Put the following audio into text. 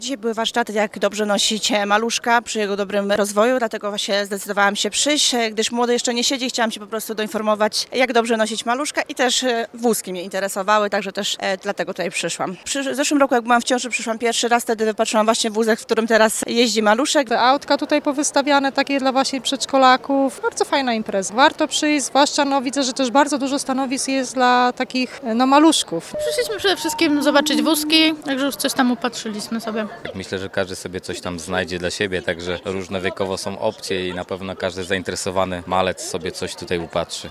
Dzisiaj były warsztaty, jak dobrze nosić maluszka przy jego dobrym rozwoju, dlatego właśnie zdecydowałam się przyjść, gdyż młody jeszcze nie siedzi, chciałam się po prostu doinformować, jak dobrze nosić maluszka i też wózki mnie interesowały, także też dlatego tutaj przyszłam. W zeszłym roku, jak byłam w ciąży, przyszłam pierwszy raz, wtedy wypatrzyłam właśnie wózek, w którym teraz jeździ maluszek. Te autka tutaj powystawiane, takie dla właśnie przedszkolaków. Bardzo fajna impreza. Warto przyjść, zwłaszcza widzę, że też bardzo dużo stanowisk jest dla takich maluszków. Przyszliśmy przede wszystkim zobaczyć wózki, także już coś tam upatrzyliśmy sobie. Myślę, że każdy sobie coś tam znajdzie dla siebie, także różne wiekowo są opcje i na pewno każdy zainteresowany malec sobie coś tutaj upatrzy.